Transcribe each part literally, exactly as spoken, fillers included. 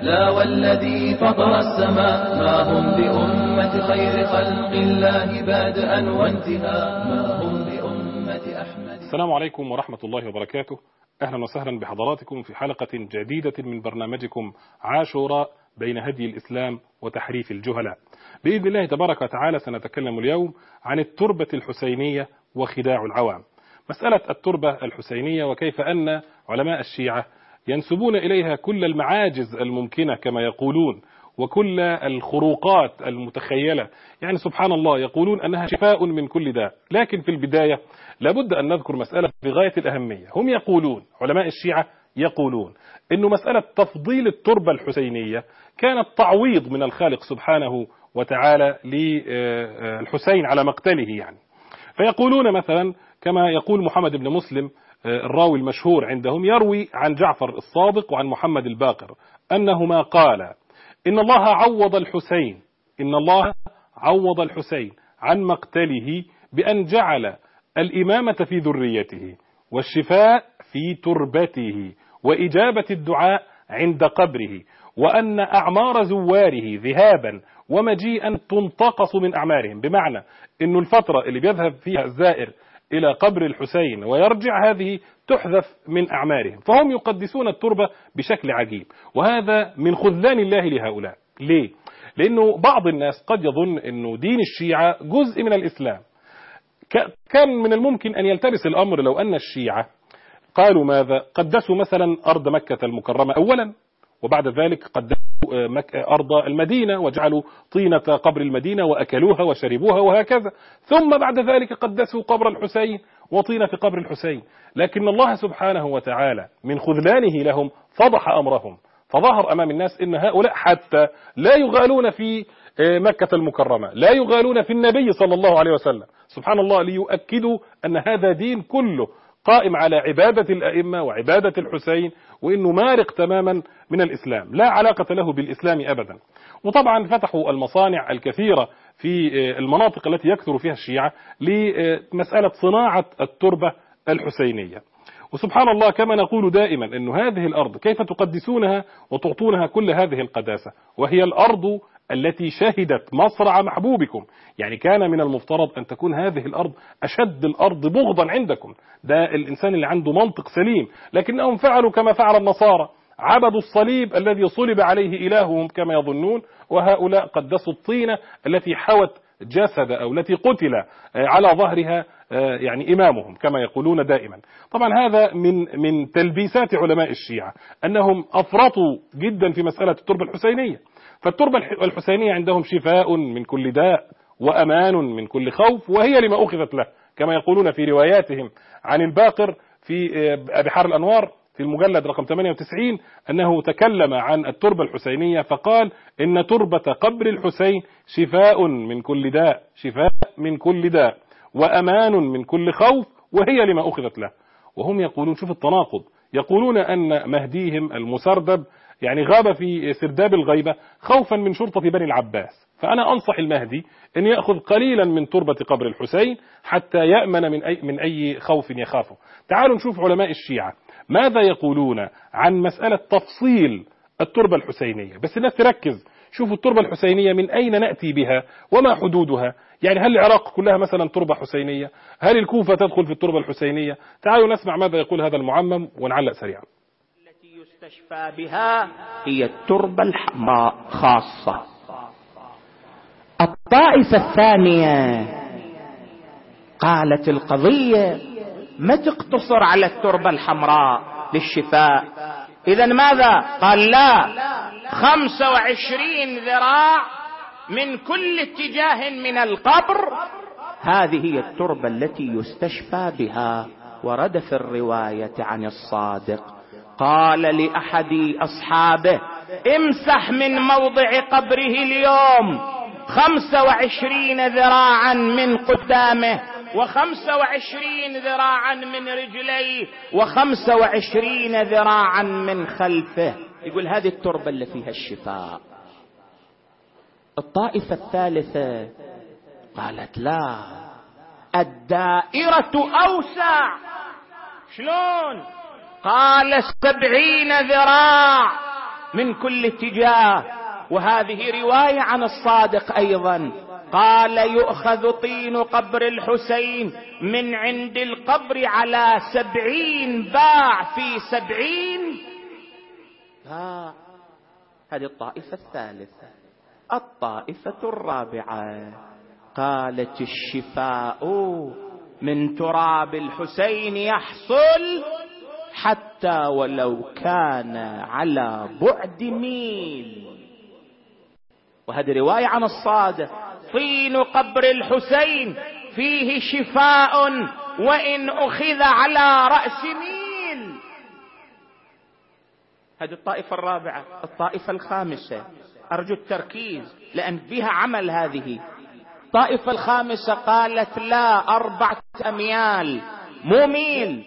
لا والذي فطر السماء ما هم بأمة خير خلق الله بادئا وانتهاء ما هم بأمة أحمد. السلام عليكم ورحمة الله وبركاته. أهلا وسهلا بحضراتكم في حلقة جديدة من برنامجكم عاشوراء بين هدي الإسلام وتحريف الجهلاء. بإذن الله تبارك وتعالى سنتكلم اليوم عن التربة الحسينية وخداع العوام. مسألة التربة الحسينية وكيف أن علماء الشيعة ينسبون إليها كل المعاجز الممكنة كما يقولون وكل الخروقات المتخيلة، يعني سبحان الله يقولون أنها شفاء من كل داء. لكن في البداية لابد أن نذكر مسألة بغاية الأهمية. هم يقولون، علماء الشيعة يقولون، أن مسألة تفضيل التربة الحسينية كانت تعويض من الخالق سبحانه وتعالى للحسين على مقتله. يعني فيقولون مثلا كما يقول محمد بن مسلم الراوي المشهور عندهم، يروي عن جعفر الصادق وعن محمد الباقر أنهما قال إن الله عوض الحسين إن الله عوض الحسين عن مقتله بأن جعل الإمامة في ذريته والشفاء في تربته وإجابة الدعاء عند قبره، وأن أعمار زواره ذهابا ومجيئا تنتقص من أعمارهم. بمعنى أن الفترة اللي بيذهب فيها الزائر إلى قبر الحسين ويرجع هذه تحذف من أعمارهم. فهم يقدسون التربة بشكل عجيب، وهذا من خذلان الله لهؤلاء. ليه؟ لأنه بعض الناس قد يظن أنه دين الشيعة جزء من الإسلام. كان من الممكن أن يلتبس الأمر لو أن الشيعة قالوا ماذا؟ قدسوا مثلا أرض مكة المكرمة أولا، وبعد ذلك قدسوا أرض المدينة وجعلوا طينة قبر المدينة وأكلوها وشربوها وهكذا، ثم بعد ذلك قدسوا قبر الحسين وطينة قبر الحسين. لكن الله سبحانه وتعالى من خذلانه لهم فضح أمرهم، فظهر أمام الناس إن هؤلاء حتى لا يغالون في مكة المكرمة، لا يغالون في النبي صلى الله عليه وسلم، سبحان الله، ليؤكدوا أن هذا دين كله قائم على عبادة الأئمة وعبادة الحسين، وإنه مارق تماما من الإسلام، لا علاقة له بالإسلام أبدا. وطبعا فتحوا المصانع الكثيرة في المناطق التي يكثر فيها الشيعة لمسألة صناعة التربة الحسينية. وسبحان الله كما نقول دائما أن هذه الأرض كيف تقدسونها وتعطونها كل هذه القداسة، وهي الأرض التي شهدت مصرع محبوبكم. يعني كان من المفترض أن تكون هذه الأرض أشد الأرض بغضا عندكم، ده الإنسان اللي عنده منطق سليم. لكنهم فعلوا كما فعل النصارى، عبدوا الصليب الذي صلب عليه إلههم كما يظنون، وهؤلاء قدسوا الطينة التي حوت جسد أو التي قتل على ظهرها يعني إمامهم كما يقولون دائما. طبعا هذا من من تلبيسات علماء الشيعة، أنهم أفرطوا جدا في مسألة التربة الحسينية. فالتربة الحسينية عندهم شفاء من كل داء وأمان من كل خوف، وهي لما أخذت له، كما يقولون في رواياتهم عن الباقر في بحار الأنوار في المجلد رقم ثمانية وتسعين أنه تكلم عن التربة الحسينية فقال إن تربة قبر الحسين شفاء من كل داء شفاء من كل داء وأمان من كل خوف، وهي لما أخذت له. وهم يقولون، شوف التناقض، يقولون أن مهديهم المسردب يعني غاب في سرداب الغيبة خوفا من شرطة بني العباس. فأنا أنصح المهدي أن يأخذ قليلا من تربة قبر الحسين حتى يأمن من أي, من أي خوف يخافه. تعالوا نشوف علماء الشيعة ماذا يقولون عن مسألة تفصيل التربة الحسينية. بس الناس تركز، شوفوا التربة الحسينية من أين نأتي بها وما حدودها. يعني هل العراق كلها مثلا تربة حسينية؟ هل الكوفة تدخل في التربة الحسينية؟ تعالوا نسمع ماذا يقول هذا المعمم ونعلق سريعا. التي يستشفى بها هي التربة الحمراء خاصة. الطائفة الثانية قالت القضية ما تقتصر على التربة الحمراء للشفاء، إذن ماذا؟ قال لا، خمسة وعشرين ذراع من كل اتجاه من القبر، هذه هي التربة التي يستشفى بها. ورد في الرواية عن الصادق قال لأحد أصحابه امسح من موضع قبره اليوم خمسة وعشرين ذراعا من قدامه وخمسة وعشرين ذراعا من رجليه وخمسة وعشرين ذراعا من خلفه. يقول هذه التربة اللي فيها الشفاء. الطائفة الثالثة قالت لا، الدائرة أوسع. شلون؟ قال سبعين ذراع من كل اتجاه. وهذه رواية عن الصادق أيضا، قال يؤخذ طين قبر الحسين من عند القبر على سبعين باع في سبعين. ها هذه الطائفة الثالثة. الطائفة الرابعة قالت الشفاء من تراب الحسين يحصل حتى ولو كان على بعد ميل. وهذه رواية عن الصادق، طين قبر الحسين فيه شفاء وإن أخذ على رأس ميل. هذه الطائفة الرابعة. الطائفة الخامسة، أرجو التركيز لأن فيها عمل هذه. الطائفة الخامسة قالت لا، أربعة أميال مو ميل.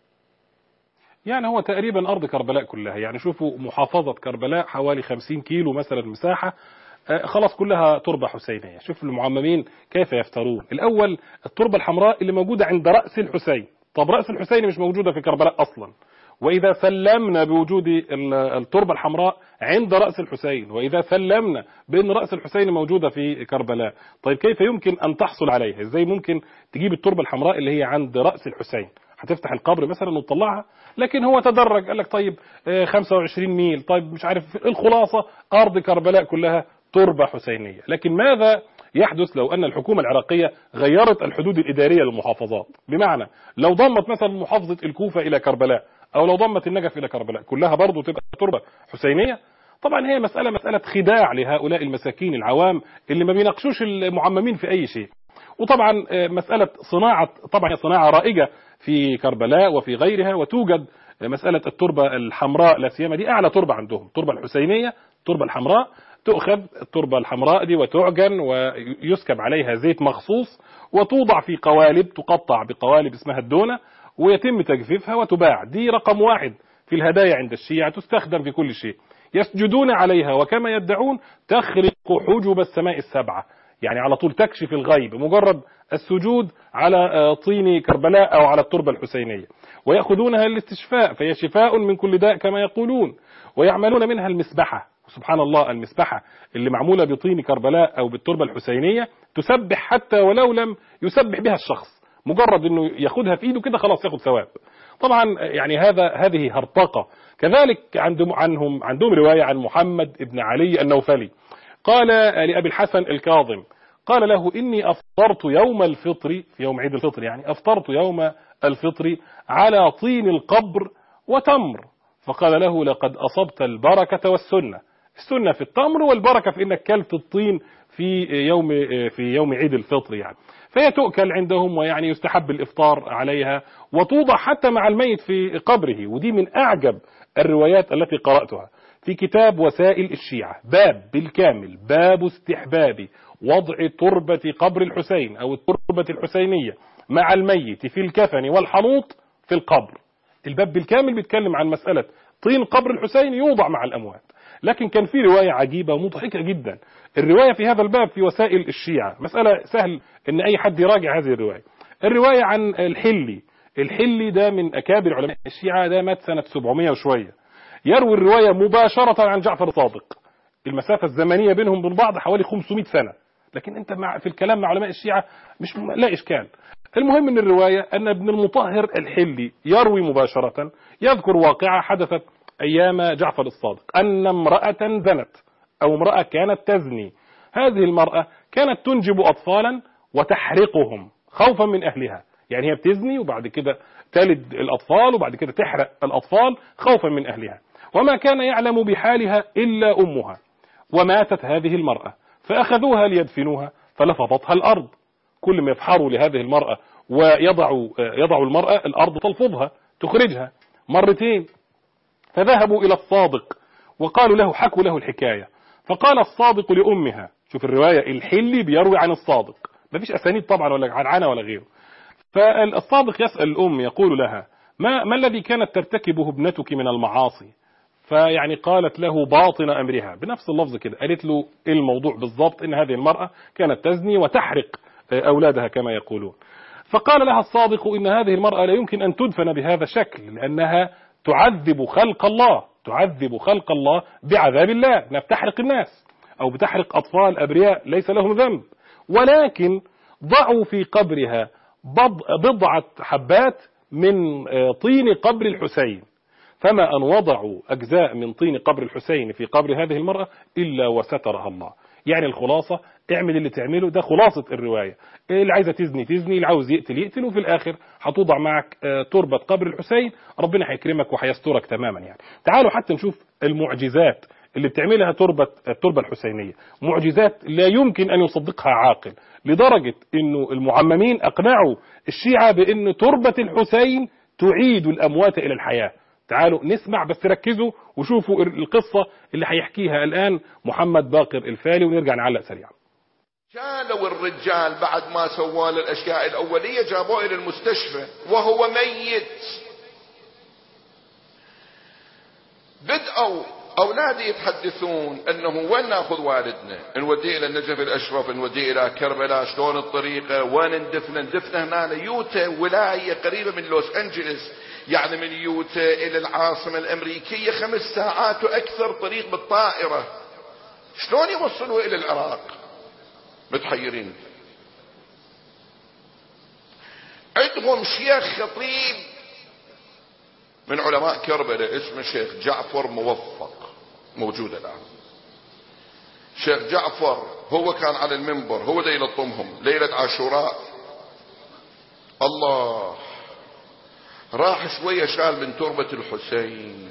يعني هو تقريبا أرض كربلاء كلها. يعني شوفوا محافظة كربلاء حوالي خمسين كيلو مثلا مساحة، آه خلاص كلها تربة حسينية. شوف المعممين كيف يفترون. الأول التربة الحمراء اللي موجودة عند رأس الحسين. طب رأس الحسين مش موجودة في كربلاء أصلا، وإذا سلمنا بوجود التربة الحمراء عند رأس الحسين، وإذا سلمنا بأن رأس الحسين موجودة في كربلاء، طيب كيف يمكن أن تحصل عليها؟ إزاي ممكن تجيب التربة الحمراء اللي هي عند رأس الحسين؟ هتفتح القبر مثلا وتطلعها؟ لكن هو تدرج، قال لك طيب خمسة وعشرين ميل، طيب مش عارف. الخلاصة أرض كربلاء كلها تربة حسينية. لكن ماذا يحدث لو أن الحكومة العراقية غيرت الحدود الإدارية للمحافظات؟ بمعنى لو ضمت مثلا محافظة الكوفة إلى كربلاء، أو لو ضمت النجف إلى كربلاء، كلها برضو تبقى تربة حسينية؟ طبعا هي مسألة مسألة خداع لهؤلاء المساكين العوام اللي ما بيناقشوش المعممين في أي شيء. وطبعا مسألة صناعة، طبعا هي صناعة رائجة في كربلاء وفي غيرها، وتوجد مسألة التربة الحمراء لا سيما، دي أعلى تربة عندهم، التربة الحسينية، التربة الحمراء. تؤخذ التربة الحمراء دي وتعجن ويسكب عليها زيت مخصوص، وتوضع في قوالب، تقطع بقوالب اسمها الدونة، ويتم تجفيفها وتباع. دي رقم واحد في الهدايا عند الشيعة، تستخدم في كل شيء. يسجدون عليها وكما يدعون تخرق حجب السماء السبعة، يعني على طول تكشف الغيب مجرد السجود على طين كربلاء أو على التربة الحسينية. ويأخذونها للاستشفاء، فهي شفاء من كل داء كما يقولون. ويعملون منها المسبحة، سبحان الله، المسبحة اللي معمولة بطين كربلاء أو بالتربة الحسينية تسبح حتى ولو لم يسبح بها الشخص، مجرد أنه ياخدها في إيده كده خلاص ياخد ثواب. طبعا يعني هذا هذه هرطقة. كذلك عندهم عنهم عندهم رواية عن محمد بن علي النوفلي، قال لأبي الحسن الكاظم، قال له إني أفطرت يوم الفطر، في يوم عيد الفطر يعني، أفطرت يوم الفطر على طين القبر وتمر. فقال له لقد أصبت البركة والسنة، السنة في التمر والبركة في إنك كلت الطين في يوم في يوم عيد الفطر يعني. فهي تؤكل عندهم، ويعني يستحب الإفطار عليها، وتوضع حتى مع الميت في قبره. ودي من أعجب الروايات التي قرأتها في كتاب وسائل الشيعة، باب بالكامل، باب استحباب وضع تربة قبر الحسين أو التربة الحسينية مع الميت في الكفن والحنوط في القبر. الباب بالكامل بيتكلم عن مسألة طين قبر الحسين يوضع مع الأموات. لكن كان في رواية عجيبة ومضحكة جدا. الرواية في هذا الباب في وسائل الشيعة، مسألة سهل ان اي حد يراجع هذه الرواية. الرواية عن الحلي، الحلي ده من اكابر علماء الشيعة، ده مات سنة سبعمائة وشوية. يروي الرواية مباشرة عن جعفر الصادق، المسافة الزمنية بينهم وبين بعض حوالي خمسمائة سنة، لكن انت مع في الكلام مع علماء الشيعة مش لا اشكال. المهم ان الرواية ان ابن المطهر الحلي يروي مباشرة، يذكر واقعة حدثت ايام جعفر الصادق، ان امرأة زنت او امرأة كانت تزني. هذه المرأة كانت تنجب اطفالا وتحرقهم خوفا من اهلها، يعني هي بتزني وبعد كده تلد الاطفال وبعد كده تحرق الاطفال خوفا من اهلها، وما كان يعلم بحالها الا امها. وماتت هذه المرأة فاخذوها ليدفنوها، فلفظتها الارض. كل ما يفحروا لهذه المرأة ويضعوا يضعوا المرأة، الارض تلفظها تخرجها مرتين. فذهبوا الى الصادق وقالوا له، حكوا له الحكاية، فقال الصادق لامها، شوف الرواية الحلي بيروي عن الصادق، ما فيش اسانيد طبعا ولا عنعنة ولا غيره. فالصادق يسأل الام يقول لها، ما, ما الذي كانت ترتكبه ابنتك من المعاصي؟ فيعني قالت له باطن امرها، بنفس اللفظ كده قالت له الموضوع بالضبط، ان هذه المرأة كانت تزني وتحرق اولادها كما يقولون. فقال لها الصادق ان هذه المرأة لا يمكن ان تدفن بهذا الشكل، لانها تعذب خلق الله، تعذب خلق الله بعذاب الله، انها بتحرق الناس او بتحرق اطفال ابرياء ليس لهم ذنب، ولكن ضعوا في قبرها بضعة حبات من طين قبر الحسين، فما أن وضعوا أجزاء من طين قبر الحسين في قبر هذه المرأة إلا وسترها الله. يعني الخلاصة اعمل اللي تعمله، ده خلاصة الرواية. اللي عايزة تزني تزني، اللي عاوز يقتل يقتل، وفي الآخر هتوضع معك تربة قبر الحسين، ربنا هيكرمك وهيسترك تماما. يعني تعالوا حتى نشوف المعجزات اللي بتعملها تربة التربة الحسينية، معجزات لا يمكن أن يصدقها عاقل، لدرجة إنه المعممين أقنعوا الشيعة بأن تربة الحسين تعيد الأموات إلى الحياة. تعالوا نسمع، بس ركزوا وشوفوا القصة اللي هيحكيها الآن محمد باقر الفالي، ونرجع نعلق سريعا. شالوا الرجال بعد ما سووا الأشياء الأولية، جابوه إلى المستشفى وهو ميت. بدأوا أولادي يتحدثون أنه وين ناخذ والدنا، نوديه إلى النجف الأشرف، نوديه إلى كربلاء، شلون الطريقة، وين ندفنه؟ ندفنه هنا يوتا، ولاية قريبة من لوس أنجلس، يعني من يوتا إلى العاصمة الأمريكية خمس ساعات وأكثر طريق بالطائرة، شلون يوصلوا إلى العراق؟ متحيرين. عندهم شيخ خطيب من علماء كربلاء اسمه شيخ جعفر موفق، موجود الآن. شيخ جعفر هو كان على المنبر، هو دا يلطمهم ليلة عاشوراء. الله، راح شوية شال من تربة الحسين،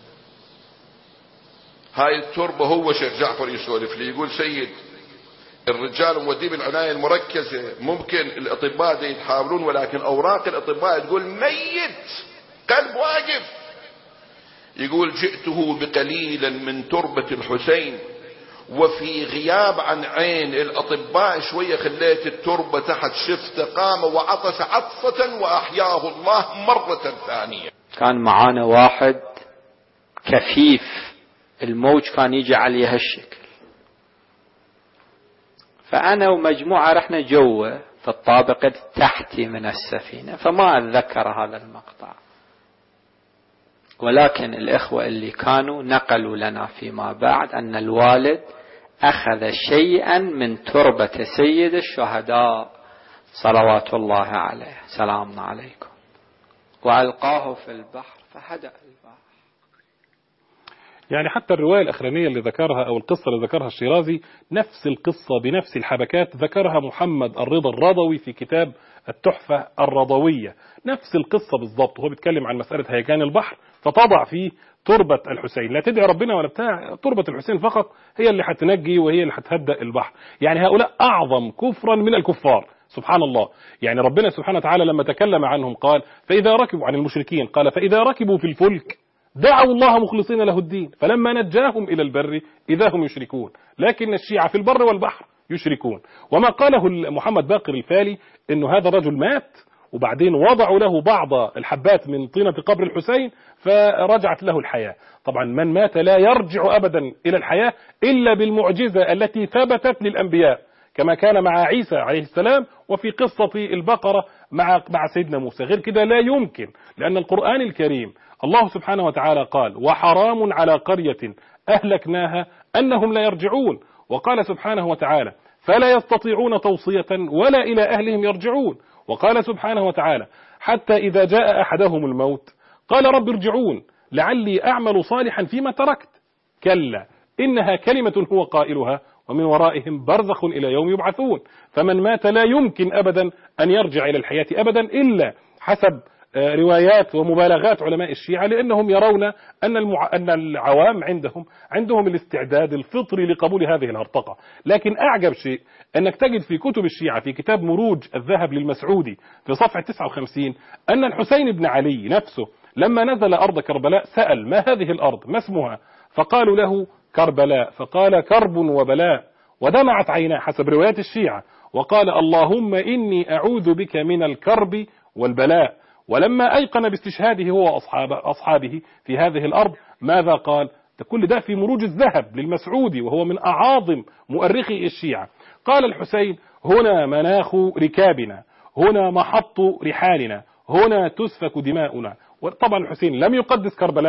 هاي التربة هو شيخ جعفر يسولف لي، يقول سيد الرجال موديه بالعناية المركزة، ممكن الأطباء دا يتحاولون، ولكن أوراق الأطباء تقول ميت، قلب واقف. يقول جئته بقليلا من تربة الحسين، وفي غياب عن عين الأطباء شوية خليت التربة تحت شفته، قام وعطس عطسة وأحياه الله مرة ثانية. كان معانا واحد كفيف، الموج كان يجي عليه هالشكل، فأنا ومجموعة رحنا جوا في الطابق التحتي من السفينة، فما أتذكر هذا المقطع، ولكن الإخوة اللي كانوا نقلوا لنا فيما بعد أن الوالد أخذ شيئا من تربة سيد الشهداء صلوات الله عليه، سلامنا عليكم، وألقاه في البحر فهدأ البحر. يعني حتى الرواية الأخرانية اللي ذكرها أو القصة اللي ذكرها الشيرازي نفس القصة بنفس الحبكات ذكرها محمد الرضا الرضوي في كتاب التحفة الرضوية، نفس القصة بالضبط. وهو بيتكلم عن مسألة هيجان البحر، فتضع فيه تربة الحسين، لا تدعي ربنا ولا بتاع، تربة الحسين فقط هي اللي هتنجي وهي اللي هتهدأ البحر. يعني هؤلاء أعظم كفرا من الكفار، سبحان الله. يعني ربنا سبحانه وتعالى لما تكلم عنهم قال فإذا ركبوا، عن المشركين قال فإذا ركبوا في الفلك دعوا الله مخلصين له الدين فلما نجاهم إلى البر إذا هم يشركون، لكن الشيعة في البر والبحر يشركون. وما قاله محمد باقر الفالي إنه هذا الرجل مات وبعدين وضعوا له بعض الحبات من طينة قبر الحسين فرجعت له الحياة. طبعا من مات لا يرجع أبدا إلى الحياة إلا بالمعجزة التي ثبتت للأنبياء، كما كان مع عيسى عليه السلام وفي قصة البقرة مع مع سيدنا موسى. غير كده لا يمكن، لأن القرآن الكريم الله سبحانه وتعالى قال وحرام على قرية أهلكناها أنهم لا يرجعون، وقال سبحانه وتعالى فلا يستطيعون توصية ولا إلى أهلهم يرجعون، وقال سبحانه وتعالى حتى إذا جاء أحدهم الموت قال رب ارجعون لعلي أعمل صالحا فيما تركت كلا إنها كلمة هو قائلها ومن ورائهم برزخ إلى يوم يبعثون. فمن مات لا يمكن أبدا أن يرجع إلى الحياة أبدا، إلا حسب روايات ومبالغات علماء الشيعة، لأنهم يرون أن المع... أن العوام عندهم عندهم الاستعداد الفطري لقبول هذه الهرطقة. لكن أعجب شيء أنك تجد في كتب الشيعة في كتاب مروج الذهب للمسعودي في صفحة تسعة وخمسين أن الحسين بن علي نفسه لما نزل أرض كربلاء سأل ما هذه الأرض ما اسمها، فقالوا له كربلاء، فقال كرب وبلاء، ودمعت عيناه حسب روايات الشيعة وقال اللهم إني أعوذ بك من الكرب والبلاء. ولما أيقن باستشهاده هو وأصحاب أصحابه في هذه الأرض ماذا قال؟ كل ده في مروج الذهب للمسعودي وهو من أعاظم مؤرخي الشيعة. قال الحسين هنا مناخ ركابنا، هنا محط رحالنا، هنا تسفك دماؤنا. وطبعا الحسين لم يقدس كربلاء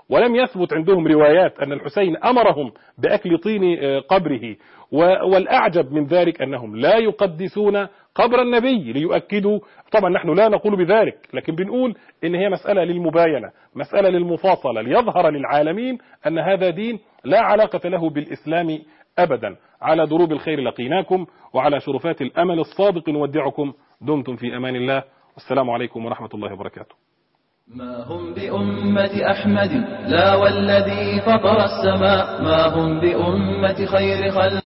ولم يثبت عندهم روايات أن الحسين أمرهم بأكل طين قبره. والأعجب من ذلك أنهم لا يقدسون قبر النبي ليؤكدوا. طبعا نحن لا نقول بذلك، لكن بنقول إن هي مسألة للمباينة، مسألة للمفاصلة، ليظهر للعالمين أن هذا دين لا علاقة له بالإسلام أبدا. على دروب الخير لقيناكم، وعلى شرفات الأمل الصادق نودعكم. دمتم في أمان الله، والسلام عليكم ورحمة الله وبركاته. ما هم بأمة أحمد لا والذي فطر السماء، ما هم بأمة خير خلق